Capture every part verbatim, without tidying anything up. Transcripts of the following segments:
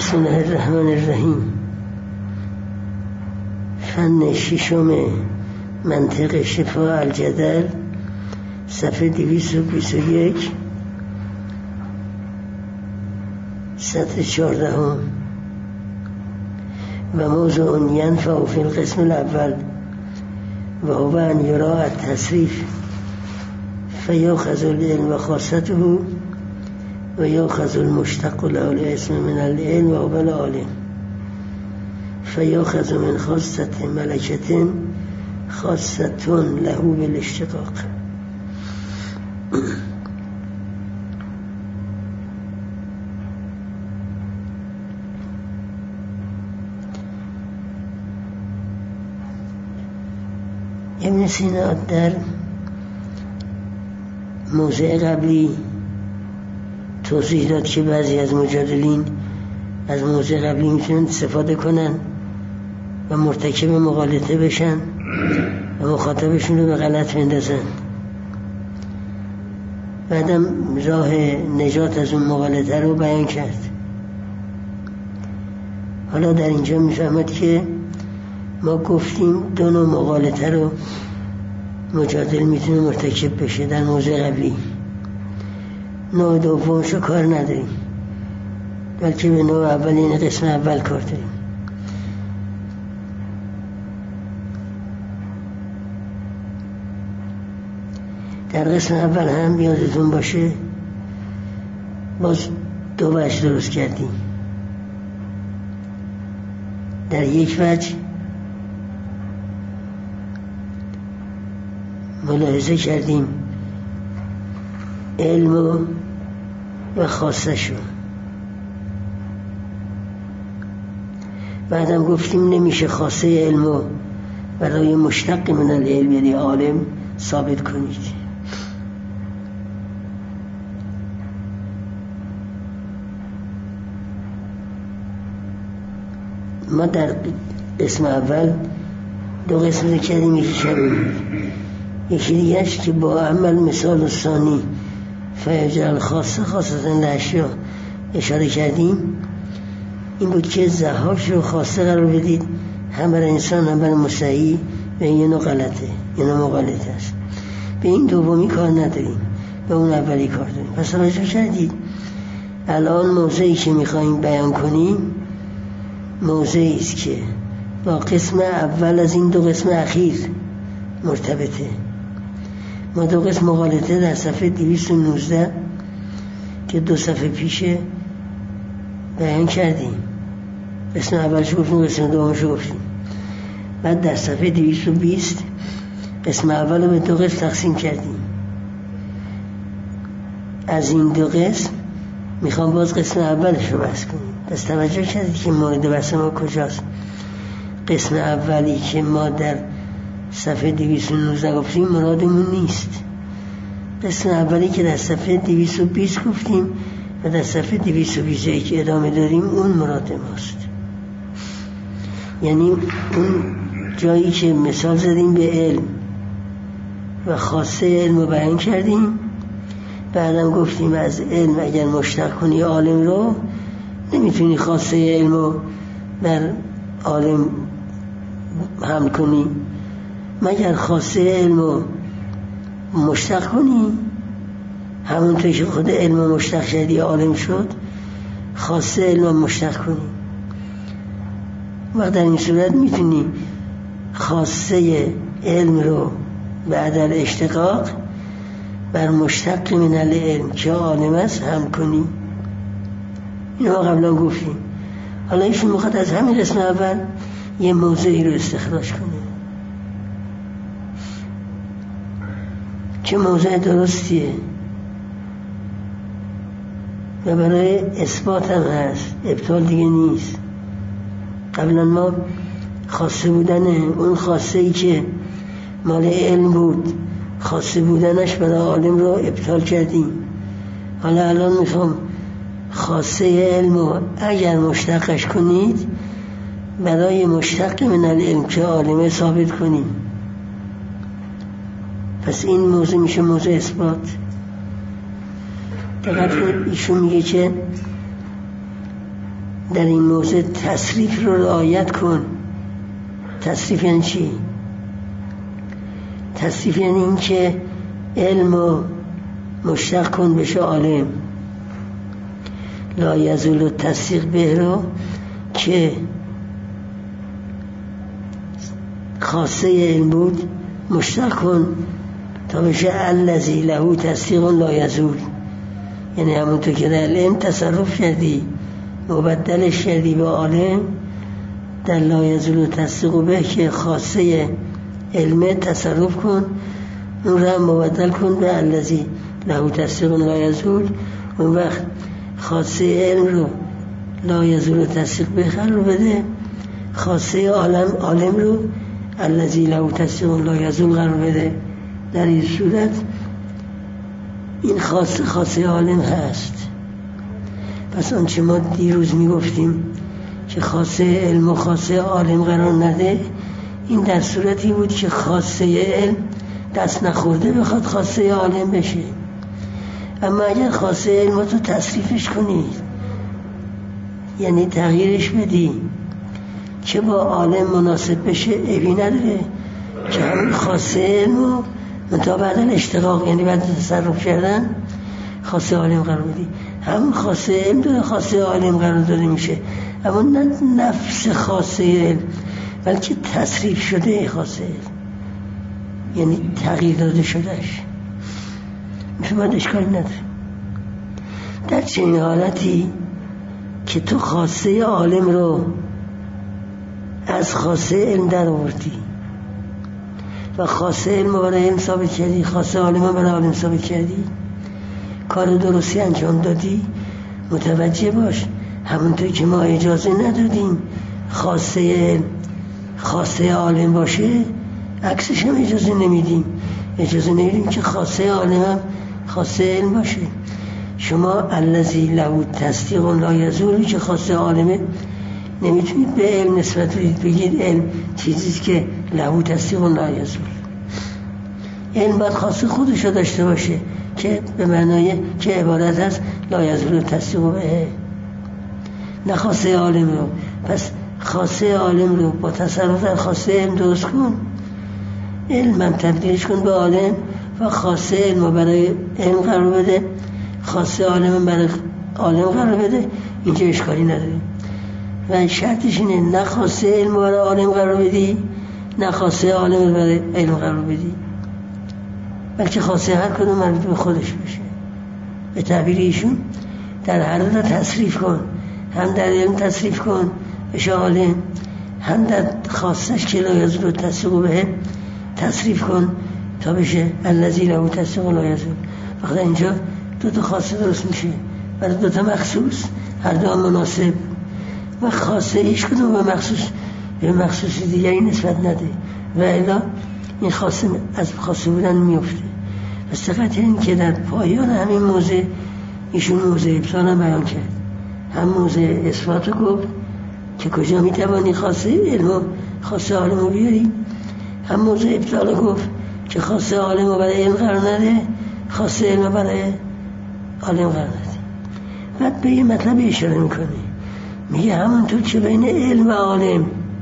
بسم الله الرحمن الرحیم. فن ششم منطق شفاء الجدل، صفحه دویست و بیست و یک، سطر چهاردهم. و موضوع ینفع فی القسم الاول و هو ان یرا التصریف فیأخذ العلم و خاصته و یأخذ المشتق له الاسم من العلم و هو العالم فیأخذ من خاصة ملکة خاصة له بالاشتقاق. ابن سینا در موضع قبلی توضیح داد که بعضی از مجادلین از موضع قبلی میتونن استفاده کنن و مرتکب مغالطه بشن و مخاطبشون رو به غلط بندازن. بعدم راه نجات از اون مغالطه رو بیان کرد. حالا در اینجا میفهمد که ما گفتیم دو نوع مغالطه رو مجادل میتونه مرتکب بشه در موضع قبلی. نوع دومش رو کار نداریم، بلکه به نوع اول، این قسم اول کار داریم. در قسم اول هم یادتون باشه باز دو وجه درست کردیم. در یک وجه ملاحظه کردیم علم و خاصه شو. بعدم گفتیم نمیشه خاصه علم برای مشتق من العلم یعنی عالم ثابت کنید. ما در قسم اول دو قسم کردیم، یکی شبیه یکی دیگرش که با عمل مثال ثانی فیجعل خاصه خاصه لاشیا اشاره کردیم. این بود که ضحاک رو خاصه قرار بدید، هم برای انسان هم برای مستحی، و این یه نوع غلطه، یه نوع مغالطه است. به این دومی کار نداریم، به اون اولی کار داریم. پس توجه کردید الان موضعی که میخواییم بیان کنیم موضعی است که با قسم اول از این دو قسم اخیر مرتبطه. ما دو قسم مغالطه در صفحه دویست و نوزده که دو صفحه پیشه بیان کردیم. قسم اولش گفتیم، قسم دومش گفتیم. بعد در صفحه دویست و بیست قسم اول رو به دو قسم تقسیم کردیم. از این دو قسم میخوام باز قسم اولش رو بحث کنیم. پس توجه کردید که مورد بحث ما کجاست. قسم اولی که ما در صفحه دویست و نوزده گفتیم مرادمون نیست. قسم اولی که در صفحه دویست و بیست گفتیم و در صفحه دویست و بیست و یک ادامه داریم اون مراد ماست. یعنی اون جایی که مثال زدیم به علم و خاصه علم رو بیان کردیم. بعدم گفتیم از علم اگر مشتق کنی عالم رو نمیتونی خاصه علم رو بر عالم حمل کنی، مگر خاصه علم رو مشتق کنی. همونطور که خود علم مشتق شدی عالم شد، خاصه علم مشتق کنی. و در این صورت میتونی خاصه علم رو بعد از اشتقاق بر مشتق من العلم که عالم است هم کنی. اینو قبلا گفتیم. حالا ایشون میخواد از همین قسم اول یه موضوعی رو استخراج کنه که موضوع درستیه و برای اثبات هم هست، ابطال دیگه نیست. قبلا ما خاصه بودن اون خاصه ای که مال علم بود، خاصه بودنش برای عالم رو ابطال کردیم. حالا الان میخوام خاصه علم رو اگر مشتقش کنید برای مشتق من العلم که عالمه ثابت کنیم. پس این موضوع میشه موضوع اثبات. دقیق ایشون میگه که در این موضوع تصریف رو رعایت کن. تصریف یعنی چی؟ تصریف یعنی این که علم رو مشتق کن بشه عالم. لا یزول تصدیق به رو که خاصه علم بود مشتق کن تا بشه الذی له تصدیق لا یزول. یعنی همونطور که در علم تصرف کردی مبدلش کردی به عالم، در لا یزول تصدیق به که خاصه علم تصرف کن، اون را مبدل کن به الذی له تصدیق لا یزول. اون وقت خاصه علم رو لا یزول تصدیق به قرار بده، خاصه عالم عالم رو الذی له تصدیق لا یزول قرار بده. در این صورت این خاصه خاصه عالم هست. پس آنچه ما دیروز میگفتیم که خاصه علم و خاصه عالم قرار نده، این در صورتی بود که خاصه علم دست نخورده بخواد خاصه عالم بشه. اما اگر خاصه علم تو تصریفش کنید، یعنی تغییرش بدی که با عالم مناسب بشه، عیبی نداره که همین خاصه علم رو منتها بعد اشتقاق، یعنی بعد تصرف کردن خاصه عالم قرار بدی. همون خاصه علم داره خاصه عالم قرار داده میشه، اما نه نفس خاصه علم بلکه تصریف شده خاصه علم، یعنی تغییر داده شدهش. میشه باید اشکالی نداره. در چنین حالتی که تو خاصه عالم رو از خاصه علم در آوردی و خاصه علم رو برای علم ثابت کردی، خاصه عالم رو برای عالم ثابت کردی، کار درستی انجام دادی، متوجه باش همونطور که ما اجازه ندادیم خاصه علم خاصه عالم باشه، عکسش هم اجازه نمیدیم. اجازه نمیدیم که خاصه عالم هم خاصه علم باشه. شما الذی له تصدیق لا یزول که خاصه عالمه نمیتونید به علم نسبت بدید، بگید علم چیزیست که له تصدیق لا یزول. علم باید خاصه خودش رو داشته باشه که به معنای که عبارت هست لا یزول تصدیق به، نه خاصه عالم رو. پس خاصه عالم رو با تصرف در خاصه علم درست کن، علم هم تبدیلش کن به عالم و خاصه علم رو برای علم قرار بده، خاصه عالم برای عالم قرار بده. اینجا اشکالی نداره و شرطش اینه نه خاصه علم برای عالم قرار بدی نه خاصه عالم برای علم قرار بدی، بلکه خاصه هر کدوم مربوط به خودش بشه. به تعبیر ایشون در هر دو تصریف کن، هم در علم تصریف کن بشه عالم، هم در خاصش که لا یزول تصدیق به تصریف کن تا بشه الذی له تصدیق لا یزول. وقتی اینجا دو تا خاصه درست میشه برای دو تا مخصوص، هر دو هم مناسب و خاصه ایش کدوم به مخصوص به مخصوص دیگری نسبت نده و الا این خاصه از خاصه بودن میفته. پس دقت این که در پایان همین موضوع ایشون موضوع ابطال هم بیان کرد، هم موضوع اثبات رو گفت که کجا میتوانی خاصه علم و خاصه عالم رو بیاری، هم موضوع ابطال رو گفت که خاصه عالم رو برای علم قرار نده، خاصه علم رو برای عالم قرار نده. بعد به یه مطلب اشاره میکنه، میگه همونطور که بین علم و عالم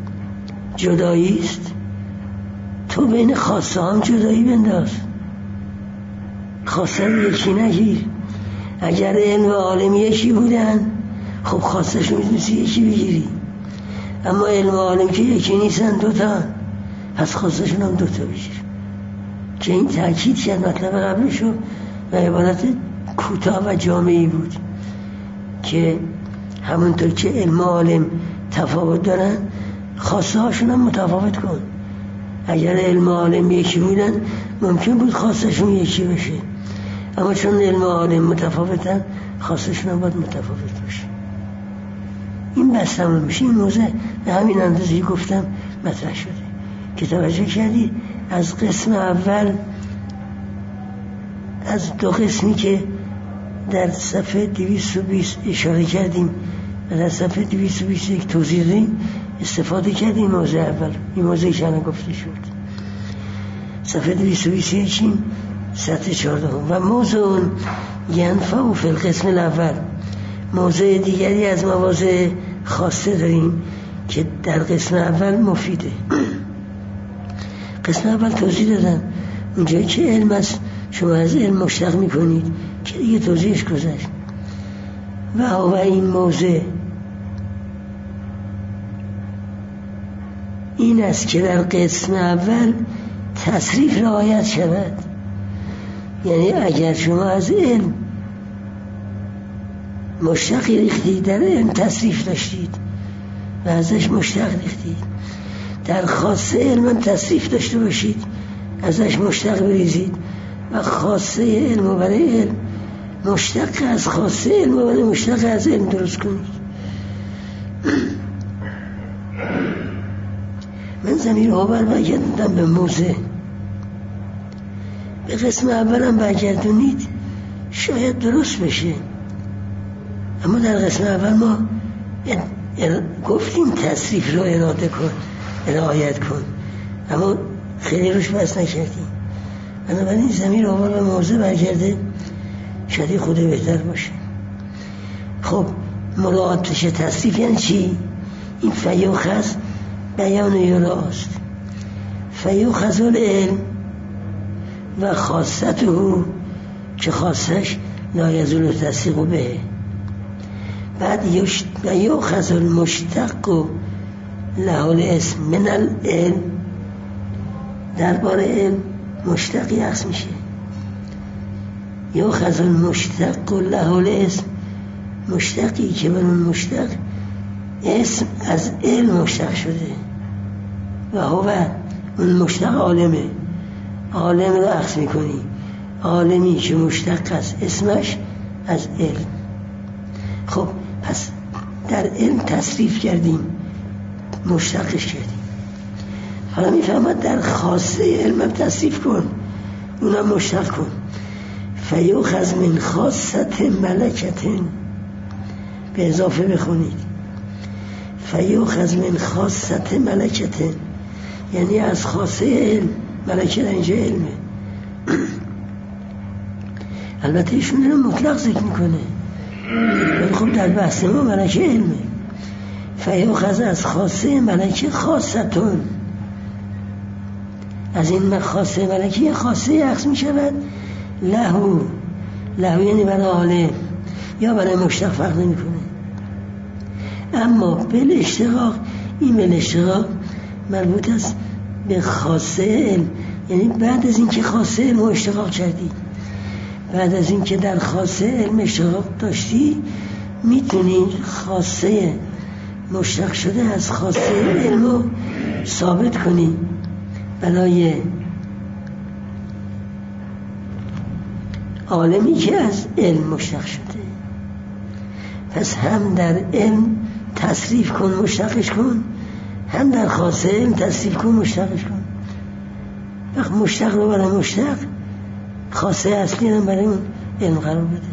جدایی است، تو بین خاصه هم جدایی بنداز، خاصه رو یکی نگیر. اگر علم و عالم یکی بودن خب خاصه شو میتونستی یکی بگیری، اما علم و عالم که یکی نیستن دوتا، پس خاصه شون هم دوتا بگیر. که این تأکید کرد مطلب قبلشو و عبارت کوتاه و جامعی بود که همونطور که علم و عالم تفاوت دارن خاصه هاشون هم متفاوت کن. اگر علم و عالم یکی بودن ممکن بود خاصه شون یکی بشه، اما چون علم و عالم متفاوتن خاصه شون هم باید متفاوت باشه. این بس تمام میشه. این موضوع به همین اندازه‌ای گفتم مطرح شده که توجه کردی از قسم اول، از دو قسمی که در صفحه دویست و بیست اشاره کردیم و در صفحه دویست و بیست و یک توضیح دادیم، استفاده کردیم موضوع اول، این موضوعی که الان گفته شد. صفحه دویست و بیست و یک سطح چهارده و موضوع ینفع فی القسم الاول، موضوع دیگری از مواضع خاصه داریم که در قسم اول مفیده. قسم اول توضیح دادم اونجایی که علم است شما از علم مشتق میکنید که دیگه توضیحش گذشت. و و این موضع این است که در قسم اول تصریف رعایت شود، یعنی اگر شما از علم مشتقی ریختید در علم تصریف داشتید و ازش مشتق ریختید، در خاصه علم هم تصریف داشته باشید ازش مشتق بریزید و خاصه علم و برای علم مشتق از خاصه علم و برای مشتق از علم درست کنید. من ضمیر آور برگردوندم به موضع، به قسم اولم برگردونید شاید درست بشه، اما در قسم اول ما گفتیم تصریف رو اراده کن رعایت کن، اما خیلی روش بس نکردیم. بنابراین ضمیر آور به موضع برگرده شاید خود بهتر باشه. خب مراعاتش تصریف یعنی چی؟ این فیوخذ بیان یولاست، فیوخذ العلم و خاصته که خاصش لا یزول تصدیق به، بعد یوخذ المشتق له الاسم من العلم، درباره علم مشتقی اخذ میشه. یوخذ المشتق له الاسم، مشتقی که بر اون مشتق اسم از علم مشتق شده و هو اون مشتق عالمه، عالم رو اخذ میکنی، عالمی که مشتق است اسمش از علم. خب پس در علم تصریف کردیم مشتقش کردیم، حالا میفهمد در خاصه علم هم تصریف کن اونم مشتق کن. فیوخذ من خاصت ملکتن، به اضافه بخونید فیوخذ من خاصت ملکتن، یعنی از خاصه علم، ملکه در اینجا علمه. البته ایشون رو مطلق ذکر میکنه ولی خب در بحث ما ملکه علمه. فیوخذ از خاصه ملکه خاصتون، از این خاصه ملکه یه خاصه اخذ میشود لهو، لهو یعنی برای عالم یا برای مشتق فرق نمی کنه. اما بل اشتقاق، این بل اشتقاق مربوط است به خاصه علم، یعنی بعد از این که خاصه علم رو اشتقاق کردی، بعد از این که در خاصه علم اشتقاق داشتی میتونی خاصه مشتق شده از خاصه علم رو ثابت کنی برای عالمی که از علم مشتق شده. پس هم در علم تصریف کن مشتقش کن، هم در خاصه علم تصریف کن مشتقش کن. وقت مشتق رو برای مشتق، خاصه اصلی هم برای اون علم قرار بده.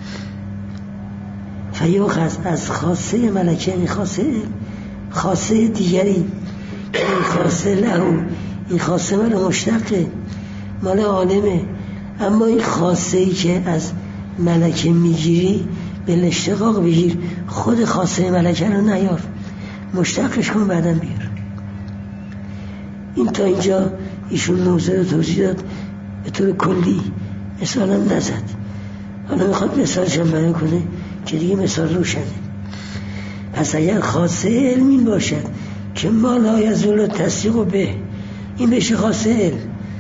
فیوخذ از خاصه ملکه، یعنی خاصه علم، خاصه دیگری که این خاصه لهو، این خاصه مال مشتقه، مال عالمه، اما این خاصه ای که از ملکه میگیری به اشتقاق بگیر، خود خاصه ملکه رو نیار، مشتقش کن بعدم بیار. این تا اینجا ایشون موضوع رو توضیح داد به طور کلی، مثال هم نزد. حالا میخواد مثالش هم بیان کنه که دیگه مثال روشنه. پس اگر خاصه علم این باشد که ما لا یزول تصدیق به، این بشه خاصه علم.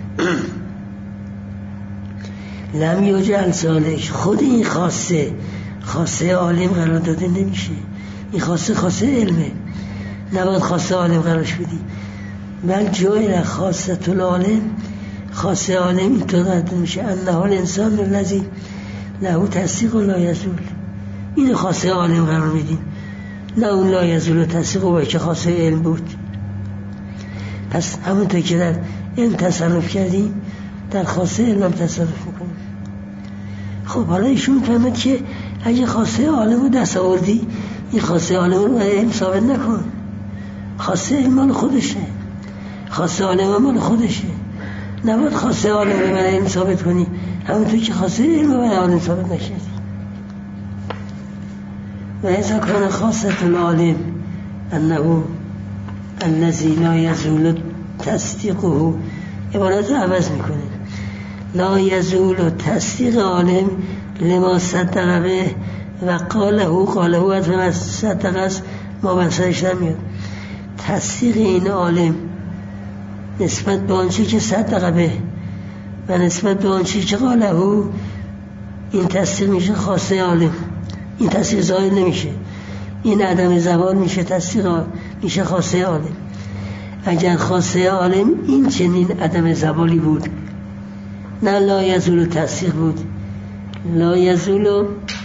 لم یجعل ذالک، خود این خاصه خاصه عالم قرار داده نمیشه، این خاصه خاصه علمه، نباید خاصه عالم قرارش بدی. بل جای خاصه العالم، خاصه عالم اینطور قرار میشه انه الانسان الذی له تصدیق لا یزول، این خاصه عالم قرار میدیم، نه اون لا یزول تصدیق باید که خاصه علم بود. پس همونطور که در علم تصرف کردیم در خاصه علم هم تصرف میکنیم. خب حالا ایشون فهمد که اگه خاصه عالم رو دست آوردی، این خاصه عالم رو برای علم ثابت نکن، خاصه علم مال خودشه، خاصه عالم مال خودشه، نباید خاصه عالم رو برای علم ثابت کنی همونطور که خاصه علم رو برای عالم ثابت نکردی. و اذا کان خاصة العالم انه الذي لا يزول تصدیقه، عبارت عوض میکنه، لا یزول تصدیق عالم لما صدق به و قاله قاله و صدق است، ما بسرش نمیاد. تصدیق این عالم نسبت به آنچه که صدق به و نسبت به آنچه که قاله، این تصدیق میشه خاصه عالم، این تصدیق ظاهر نمیشه، این عدم زوال میشه تصدیق میشه خاصه عالم. اگر خاصه عالم این چنین عدم زوالی بود، نه لا یزول تصدیق بود، لا یزول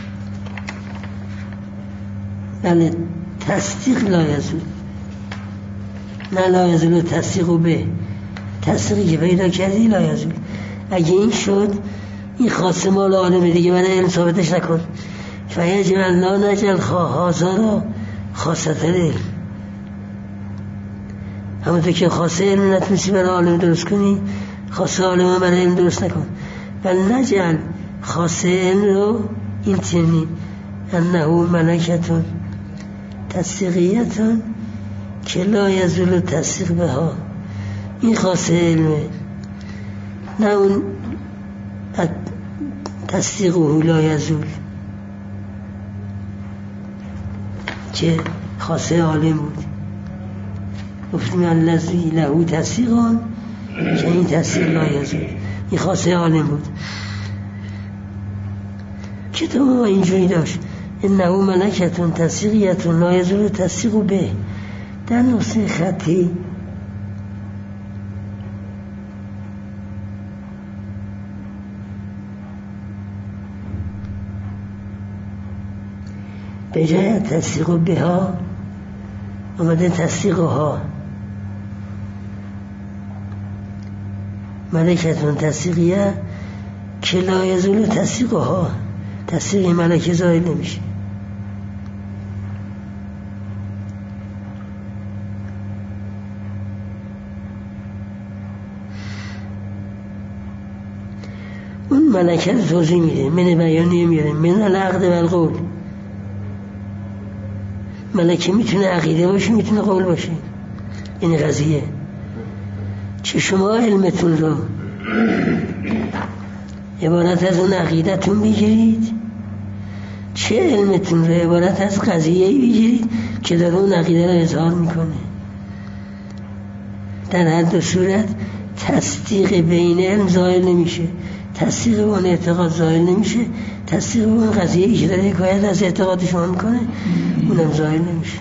بله تصدیق لا یزول، نه لا یزول تصدیق و به تصدیقی که پیدا کردی لا یزول. اگه این شد این خاصه مال عالمه دیگه، من علم ثابتش نکن. فیجب لا نجل خواهازا را خاصت علم، همونطور که خاصه علم نتونستی برای عالم درست کنی، خاصه عالم برای علم درست نکن. بل نجل خاصه علم رو این چنین انه ملکتون تصدیقیتون که لا یزول تصدیق به ها، این خاصه علمه، نه اون تصدیقه لا یزول که خاصه عالم بود. گفتیم الذی له تصدیقان که این تصدیق لا یزول، این خاصه عالم بود. کتاب ما اینجوری داشت انه ملکتون تصدیقیتون لا یزول تصدیق به. در نسخه خطی به جای تصدیق به ها آمده تصدیق ها، ملکتون تصدیقیه که لا یزول تصدیق ها، تصدیق ملکه ظاهر نمیشه. اون ملکه رو توضیح میده، من بیانی میاره من العقد و القول. ملکه میتونه عقیده باشه میتونه قول باشه، این قضیه چه شما علمتون رو عبارت از اون عقیدتون بگیرید، چه علمتون رو عبارت از قضیه‌ای بگیرید که در اون عقیده رو اظهار میکنه. در هر دو صورت تصدیق بین علم ظاهر نمیشه، تصدیق اون اعتقاد ظاهر نمیشه، تصدیق اون قضیه‌ای که داره حکایت از اعتقاد شما میکنه اونم ظاهر نمیشه.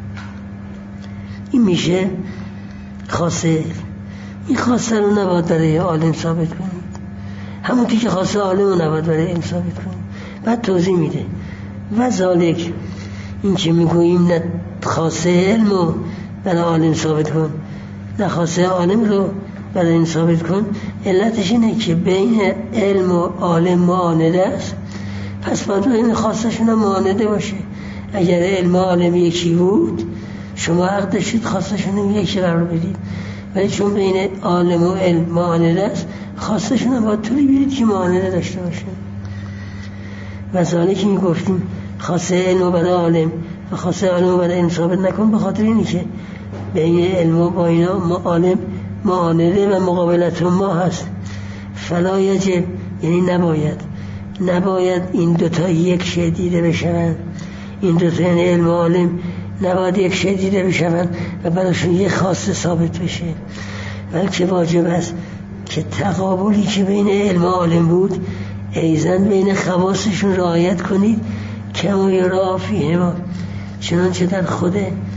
این میشه خاصه. این خاصه رو نباید برای عالم ثابت کنید، همونطور که خاصه عالم رو نباید برای علم ثابت کنید. بعد توضیح میده و ذالک، این که میگوییم نه خاصه علم رو برای عالم ثابت کن نه خاصه عالم رو برای علم ثابت کن، علتش اینه که بین علم و عالم معانده است، پس باید این خاصشون هم معانده باشه. اگر علم و عالم یکی بود شما حق داشتید خاصشون هم یکی قرار بدید، ولی چون بین عالم و علم معانده است خاصشون هم باید طوری برید که معانده داشته باشه. و ذالک که میگفتیم خاصه علم برای عالم و خاصه عالم برای علم ثابت نکن، به خاطر اینه که بین علم و با اینا عالم معانده و مقابلت ما هست. فلا یجب یعنی نباید نباید این دوتا یک شی دیده بشوند، این دوتا یعنی علم و عالم نباید یک شی دیده بشوند و براشون یک خاصه ثابت بشه، بلکه واجب است که تقابلی که بین علم و عالم بود ایزن بین خواصشون رعایت کنید کما یرا فیهما، چنانچه در خود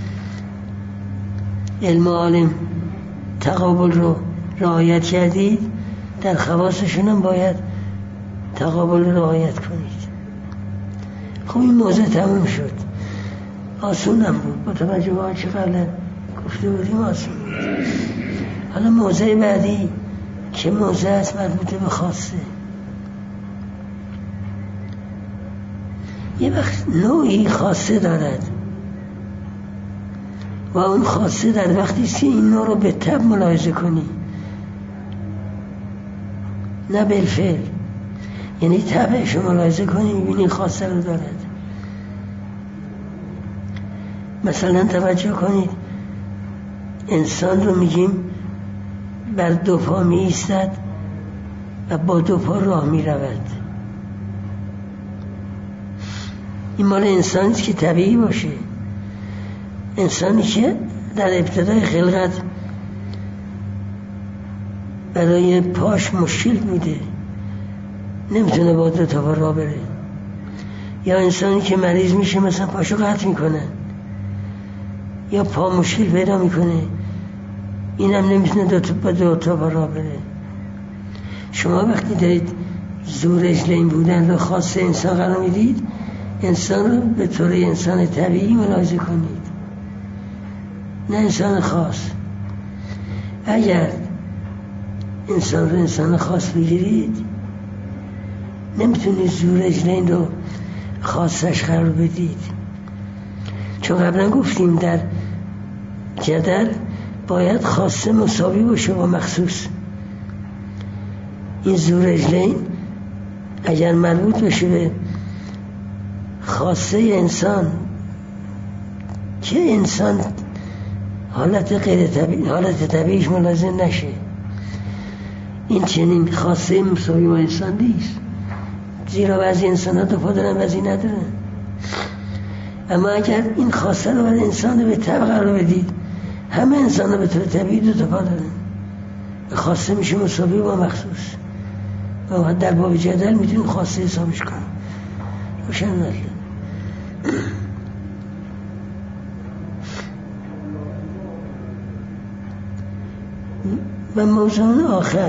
علم و عالم تقابل رو رعایت کردید در خواصشون هم باید تقابل رو رعایت کنید. خب این موضوع تموم شد، آسون هم بود با توجه به آنچه قبلا گفته بودیم آسون بود. حالا موضوع بعدی که موضوع است مربوطه به خاصه. یه وقت نوعی خاصه دارد و اون خاصه در وقتی است که این نوع رو به طب ملاحظه کنی نه بالفعل، یعنی طبعش رو ملاحظه کنی میبینی خاصه رو دارد. مثلا توجه کنید، انسان رو میگیم بر دو پا می ایستد و با دو پا راه می رود. این مال انسانی است که طبیعی باشه، انسانی که در ابتدای خلقت برای پاش مشکل بوده، نمیتونه با دو تا پا راه بره. یا انسانی که مریض میشه مثلا پاشو قطع میکنه یا پا مشکل پیدا میکنه، اینم نمیتونه دو تا با دو تا پا راه بره. شما وقتی دارید زور رجلین بودن رو خاص انسان قرار میدید، انسان رو به طور انسان طبیعی ملاحظه کنید، نه انسان خاص. اگر انسان رو انسان خاص بگیرید، نمیتونید زور رجلین رو خاصش قرار بدید، چون قبلا گفتیم در جدل باید خاصه مساوی باشه با مخصوص. این زور رجلین اگر مربوط بشه به خاصه انسان که انسان حالت غیر طبیعی، حالت طبیعیش ملاحظه نشه، این چنین خاصه مساوی با انسان نیست، زیرا بعضی انسان ها دو پا دارن بعضی ندارن. اما اگر این خاصه رو بر انسان رو به طبع قرار بدید، همه انسان ها به طور طبیعی دو تا پا دارن، خاصه میشه مساوی با مخصوص و در باب جدل میتونیم خاصه حسابش کنیم. روشن نشد. و موضوع آخر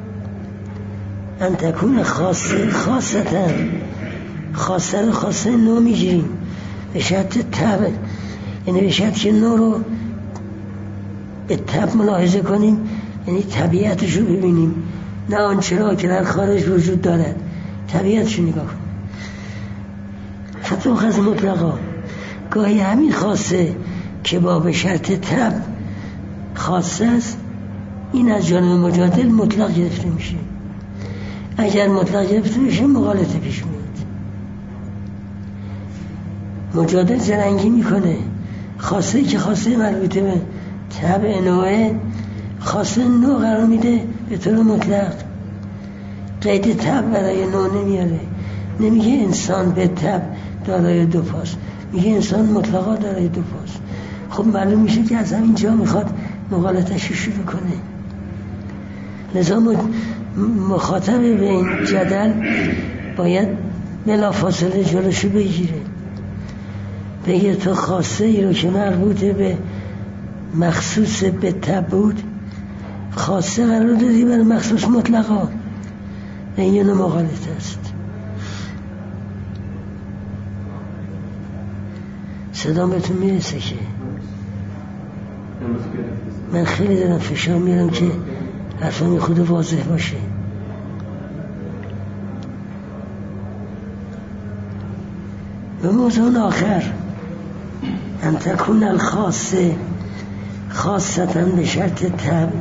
ان تکون خاصه خاصتا، خاصه رو خاصه نو میگیریم به شرط طبع، یعنی به شرط که نو رو به طبع ملاحظه کنیم، یعنی طبیعتش رو ببینیم، نه آنچه را که در خارج وجود دارد، طبیعتش رو نگاه کنیم. فتوخ از مطلقا، گاهی همین خاصه که با به شرط طبع خاصه است، این از جانب مجادل مطلق گرفته میشه. اگر مطلق گرفته میشه مغالطه پیش میاد. مجادل زرنگی میکنه، خاصه که خاصه مربوطه به طبع نوعه، خاصه نوع قرار میده به طور مطلق، قید طبع برای نوع نمیاره. نمیگه انسان به طبع دارای دو پاست، میگه انسان مطلقا دارای دو پاست. خب معلوم میشه که از همین جا میخواد مغالطه‌اش شروع کنه. لذا مخاطب به این جدل باید بلافاصله جلوشو بگیره، بگه تو خاصه ای رو که مربوطه به مخصوص به طبع بود، خاصه قرار دادی بر مخصوص مطلقا، و این یه نوع مغالطه است. صدا بهتون میرسه که من خیلی دارم فشار میارم که حرفم خود واضح باشه. و موضوع آخر ان تکون الخاصه خاصتا به شرط طبع،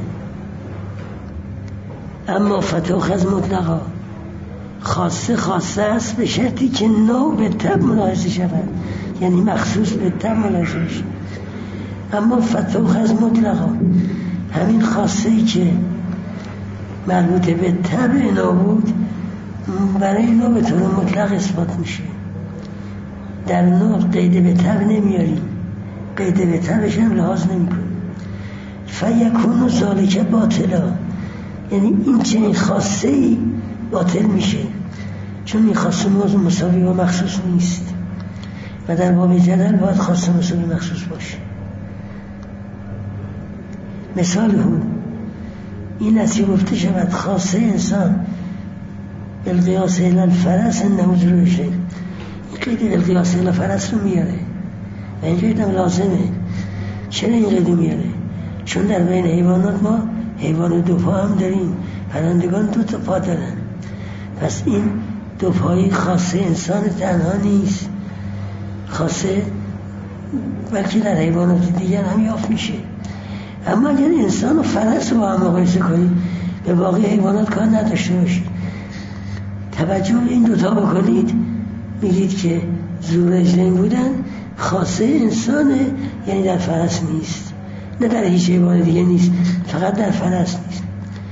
اما فتوخ از مطلقا، خاصه خاصه است به شرطی که نوع به طبع ملاحظه شود، یعنی مخصوص به طبع ملاحظه شود. اما فتوخ از مطلقا، همین خاصه ای که مربوط به طبع نوع بود، برای نوع به طور مطلق اثبات میشه. در نوع قید به طبع نمیاریم، قید به طبعش هم لحاظ نمیکنیم. فیکون ذالک باطلا، یعنی این چنین خاصه ای باطل میشه، چون این خاصه موضوع مساوی با مخصوص نیست و در باب جدل باید خاصه مساوی مخصوص باشه. مثال هم این است که گفته شود خاصه انسان بالقیاس الی الفرس انه ضرور شیء، این قید بالقیاس الی الفرس رو میاره و این قید هم لازمه. چرا این قید میاره؟ چون در بین حیوانات ما حیوان دو پا هم داریم، پرندگان دو تا پا دارن، پس این دو پایی خاصه انسان تنها نیست، خاصه بلکه در حیوانات دیگر هم یافت میشه. اما اگر انسان و فرس رو با هم مقایسه کنید، به باقی حیوانات کار نداشته باشید، توجه به این دوتا بکنید، میگید که زور رجلین بودن خاصه انسانه، یعنی در فرس نیست، نه در هیچ حیوان دیگه نیست، فقط در فرس نیست.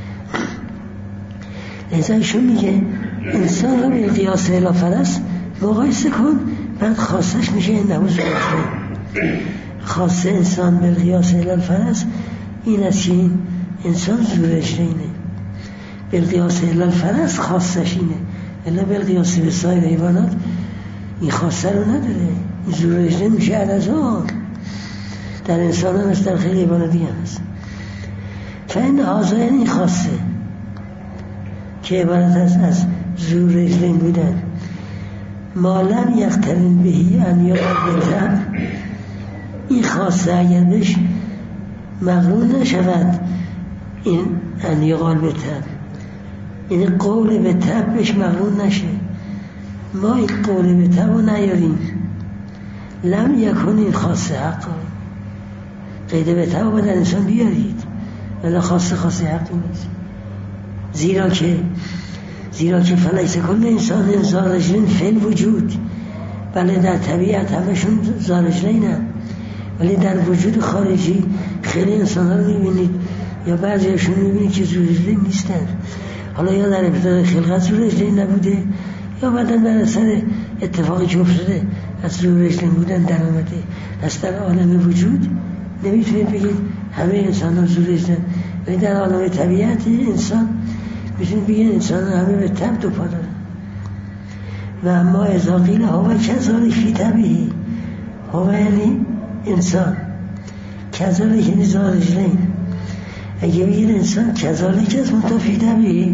لذا ایشون میگه انسان رو به قیاس الی فرس مقایسه کن، بعد خاصش میشه انه زورجلین. خاصه انسان به قیاس الی فرس این است که این انسان زورجلینه، به قیاس الی فرس خاصش اینه، الا به قیاس به سایر حیوانات این خاصه رو نداره. این زورجلین میشه علزان، در انسان هم هست، در خیلی حیوانات دیگه هست. فإن هذا یعنی خاصه که عبارت از از زورجلین بودن. ما لم یقترن بهی ان یقال بتب، این خاصه اگر بهش مقرون نشود این ان یقال بتب، یعنی قول به تب بهش مقرون نشه، ما این قول به تب رو نیاریم. لم یکن این خاصه حقا، قیده به تب رو در انسان بیارید، ولی خاصه خاصه حقی نیست. زیرا که زیرا که فلیس کل انسان زارجلین فی الوجود، بله در طبیعت همشون زارجلین هم، ولی در وجود خارجی خیلی انسان ها رو میبینید یا بعضی هاشون میبینید که زارجلین نیستن. حالا یا در ابتدای خلقت زارجلین نبوده، یا بعدن بر اثر اتفاقی که افتاده از زارجلین بودن در آمده. پس در عالم وجود نمیتونید بگید همه انسان ها زارجلین، ولی در عالم طبیعت انسان میتونید بگید انسان همه به تب دو پا دارن. و اما اذا قیل هو کذالک فی طبعه، هو یعنی انسان، کذالک یعنی زارجلین. اگه بگید انسان کذالک است منتها فی طبعه،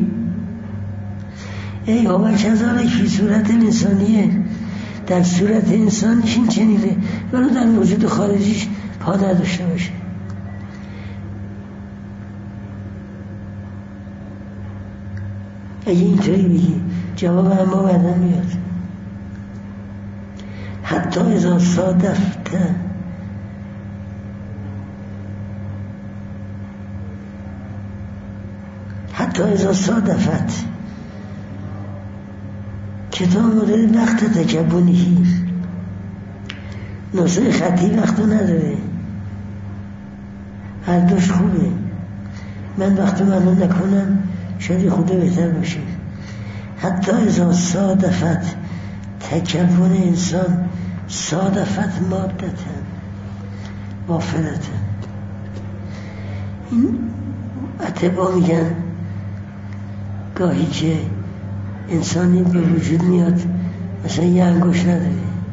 ای هو کذالک فی صورت انسانیه، در صورت انسانیش این چنینه، ولی در وجود خارجیش پا نداشته باشه. اگه اینطوری بگی جواب اما بعدن میاد. حتی اذا صادفت، حتی اذا صادفت کتاب مدل وقت تکبونی، نسخه خطی وقتو نداره، هر دوش خوبه. من وقتو منو نکنم شاید خدا بهتر باشه. حتی اذا صادفت تکون انسان، صادفت مادتن وافرتن. این اتبا میگن گاهی که انسانی به وجود میاد مثلا یه انگوش نداره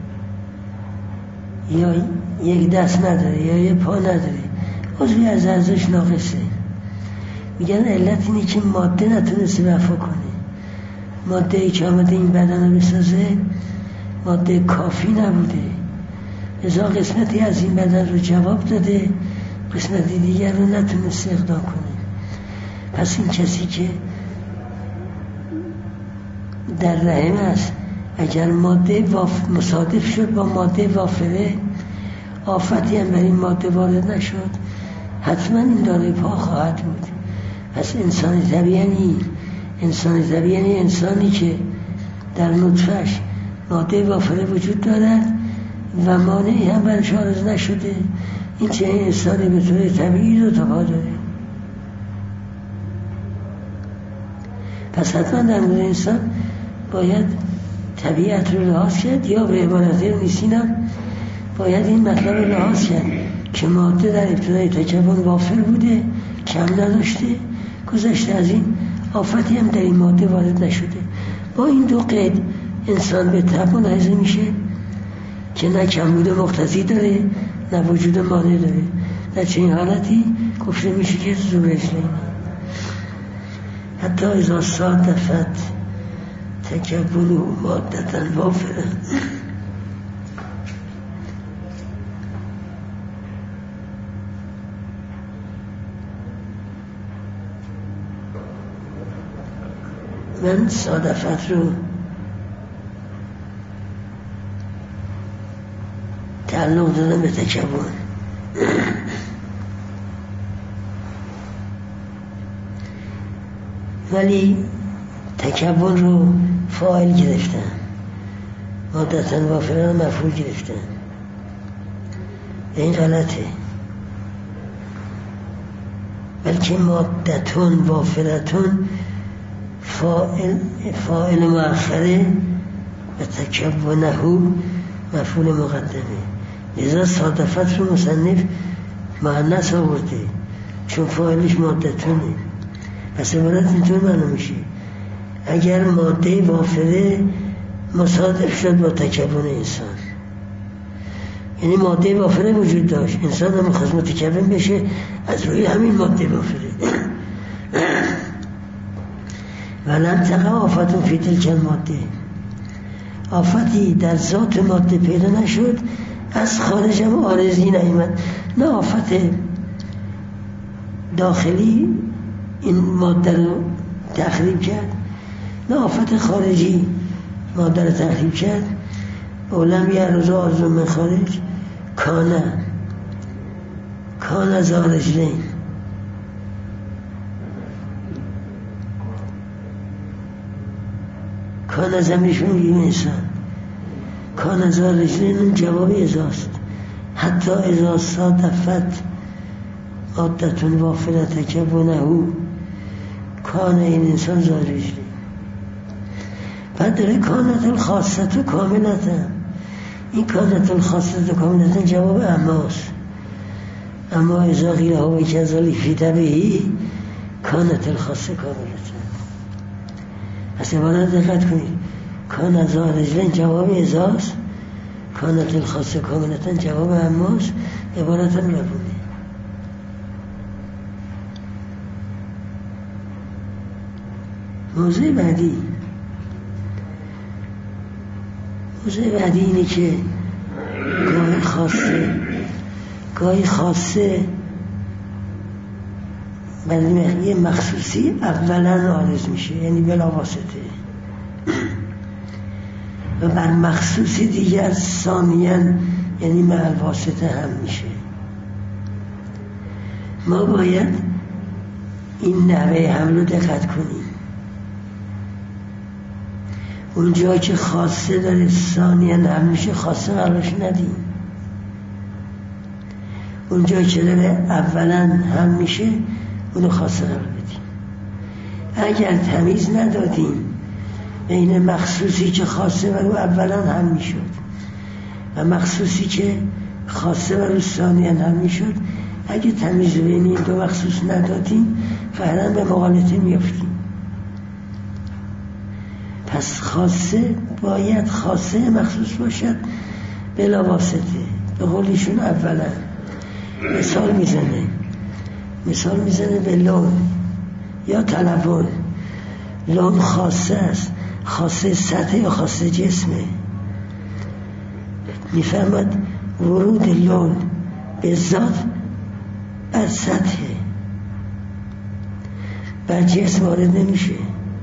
یا یک دست نداره یا یه پا نداره، عضوی از ارزش ناقصه، میگن علت اینه که ماده نتونسته وفا کنه. ماده ای که آمده این بدن رو بسازه ماده کافی نبوده، ازا قسمتی از این بدن رو جواب داده، قسمتی دیگر رو نتونسته اقدام کنه. پس این کسی که در رحم است اگر ماده واف... مصادف شد با ماده وافره، آفتی هم بر این ماده وارد نشد، حتما این داره پا خواهد بود. پس انسان طبیعی انسان طبیعی انسانی که در نطفهش ماده وافره وجود دارد و مانعی هم برش عارض نشده، این چه انسانی به طور طبیعی رو تا پا داره. پس حتما در مورد انسان باید طبیعت رو لحاظ کرد، یا به عبارت نیسینم باید این مطلب رو لحاظ کرد که ماده در ابتدای تکون وافر بوده، کم نداشته، گذشته از این آفتی هم در این ماده وارد نشده. با این دو قید انسان به طب ملاحظه میشه که نه کمبود مقتضی داره نه وجود مانع داره. در چنین حالتی گفته میشه که زورجلین. حتی اذا صادفت تکون مادة وافره. من صادفت رو تعلق دادم به تکون، ولی تکون رو فاعل گرفتن، مادة وافره رو مفعول گرفتن. این غلطه، بلکه مادتون وافرتون فاعل فاعل مؤخره و تکونه مفعول مقدمه. لذا صادفت رو مصنف مؤنث آورده چون فاعلش مادتونه. پس عبارت اینطور معنا میشه اگر ماده وافره مصادف شد با تکون انسان، یعنی ماده وافره وجود داشت، انسان هم خواست متکون بشه از روی همین ماده وافره ولم تقع آفتون فی تلک الماده، آفتی در ذات ماده پیدا نشد، از خارج هم عارضی نیامد، نه آفت داخلی این ماده رو تخریب کرد، نه آفت خارجی ماده رو تخریب کرد. اولم یه روز آرزو من خارج کانه کانه زارجلین، کانه زمیشون میگیم انسان، کانه زارجلین اون جواب ازاست. حتی ازا صادفت مادتون وافرت کبونه کانه این انسان زارجلین. بعد داره کانت الخاصت و کاملتا، این کانت الخاصت و کاملتا جواب اماست. اما ازا غیره ها کذالی فی طبعی کانت الخاصه کاملتا. پس عبارت دقت کنید، کان زارجلین جواب ازاست، کانت الخاصه کاملتا جواب اماست. عبارت هم لبونه. موضوع بعدی موضوع بعدی اینه که گاهی خاصه گاهی خاصه برای یه مخصوصی اولا عارض میشه، یعنی بلا واسطه، و بر مخصوصی دیگر ثانیاً یعنی مع واسطه هم میشه. ما باید این نحوه حمل رو دقت کنیم. اونجا که خاصه داره ثانیاً هم میشه خاصه قرارش ندیم، اونجا که داره اولاً هم میشه اونو خاصه قرار بدیم. اگر تمیز ندادیم بین مخصوصی که خاصه برو اولاً هم میشد و مخصوصی که خاصه برو ثانیاً هم میشد، اگه تمیز بین این دو مخصوص ندادیم فعلا به مغالطه میافتیم. پس خاصه باید خاصه مخصوص باشد بلا واسطه، به قولیشون اولا. مثال میزنه مثال میزنه به لون یا تلون. لون خاصه است، خاصه سطح یا خاصه جسمه. میفهمد ورود لون به ذات از سطحه، بر جسم وارد نمیشه.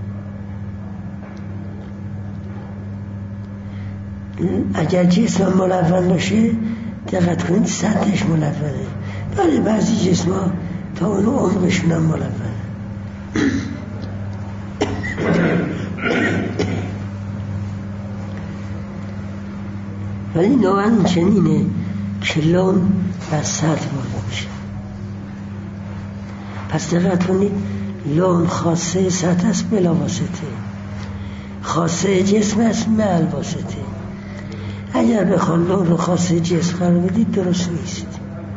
اگر جسم ملون باشه دقت کنید سطحش ملونه، ولی بعضی جسم ها تا اونو عمقشون هم ملونه. ولی نوعا چنینه که لون بر سطح وارد میشه. پس دقت کنید لون خاصه سطح است بلا واسطه، خاصه جسم است مع واسطه. اگر بخوان لون رو خاصه جسم قرار بدید درست نیست.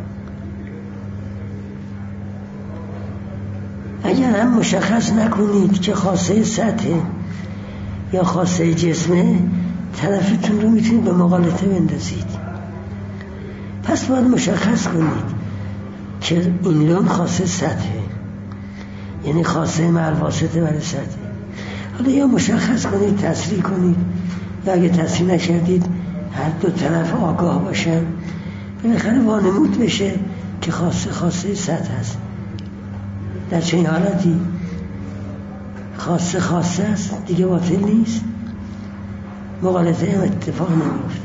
اگر هم مشخص نکنید که خاصه سطح یا خاصه جسمه، طرفتون رو میتونید به مغالطه بندازید. پس باید مشخص کنید که این لون خاصه سطحه، یعنی خاصه مع واسطه برای سطحه. حالا یا مشخص کنید تصریح کنید، یا اگه تصریح نکردید هر دو طرف آگاه باشن، بالاخره وانمود بشه که خاصه خاصه سطح است. در چنین حالتی خاصه خاصه است دیگه باطل نیست، مغالطه هم اتفاق نمیفته.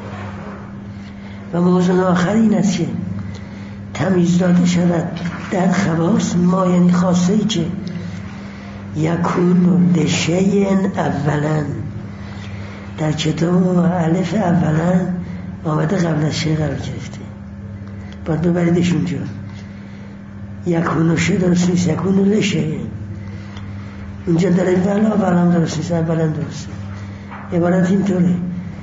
و موضوع آخر این است که تمیز داده شود در خواص ما، یعنی خاصه ای که یکون لشیء اولا. در کتاب ما الف اولا آمده قبل از شیء قرار گرفته. باید ببریدش اونجا. یکونو شه درست نیست، یکونو لشه. اونجا داره ولا ولم درست نیست، اولا درسته. عبارت اینطوره: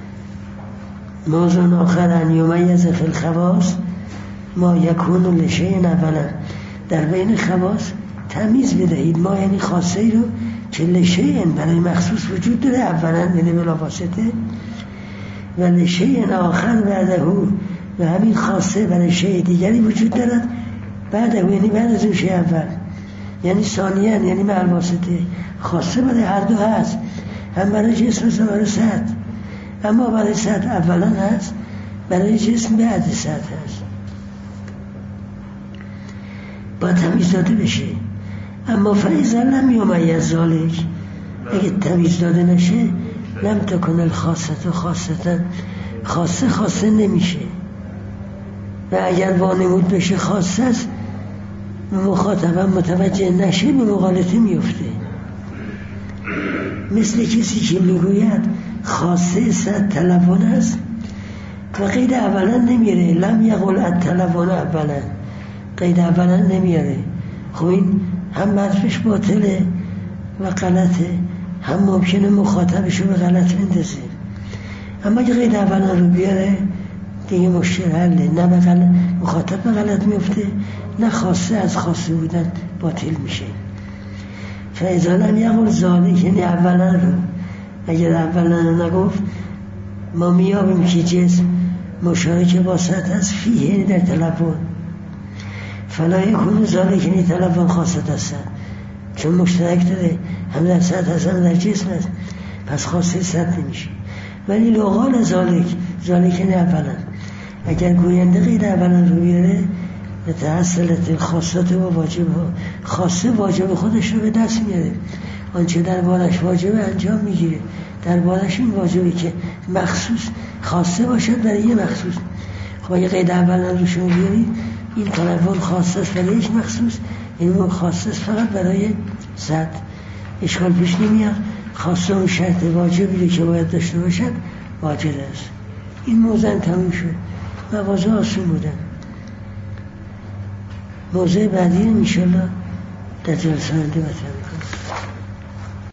موضوع آخر ان یمیز فی الخواص ما یکونو لشه اولا. در بین خواص تمیز بدهید ما یعنی خاصه ای رو که لشه برای مخصوص وجود داره اولا یعنی بلا واسطه، و لشه آخر بعده و همین خاصه برای شیء دیگری وجود دارد بعده یعنی بعد از اون شیء اول، یعنی ثانیاً یعنی مع الواسطه. خاصه برای هر دو هست، هم برای جسم و برای سطح، اما برای سطح اولا هست، برای جسم بعد سطح هست. با تمیز داده بشه. اما فاذا لم یمیز ذلک، اگه تمیز داده نشه لم تکن الخاصه خاصه، خاصه خاصه نمیشه. و اگر وانمود بشه خاصه است مخاطبم متوجه نشه به مغالطه میفته. مثل کسی که میگوید خاصه صد تلون است و قید اولا نمیره، لم یقل التلون اولا، قید اولا نمیاره. خب این هم مطلبش باطله و غلطه، هم ممکنه مخاطبشو به غلط بندازه. اما اگه قید اولا رو بیاره دیگه مشکل حله، نه به غلط مخاطب به غلط میفته، نه خاصه از خاصه بودن باطل میشه. فاذا لم یقل ذلک یعنی اولا رو، اگر اولا رو نگفت ما میابیم که جسم مشارک با سطح است فیه یعنی در تلون، فلا یکون ذلک یعنی تلون خاصه است، چون مشترک داره هم در سطح هست هم در جسم است، پس خاصه سطح نمیشه. ولی لو قال ذلک، ذلک یعنی اولا، اگر گوینده قید اولا رو بیاره تحصلت خاصت و واجب ها، خاصه واجب خودش رو به دست میاره، آنچه در بارش واجب انجام میگیره، در بارش این واجبی که مخصوص خاصه باشد برای یه مخصوص. خب اگه قید اولا رو شما بیارید این تلون خاصه است برای یک مخصوص، این خاصه است فقط برای صد، اشکال پیش نمیاد. خاصه اون شرط واجبی که باید داشته باشد واجب است. این موضوع تموم شد. مغازه آسون بودن. موضوع بعدی انشالله در جلسه آینده مطرح می‌کنم.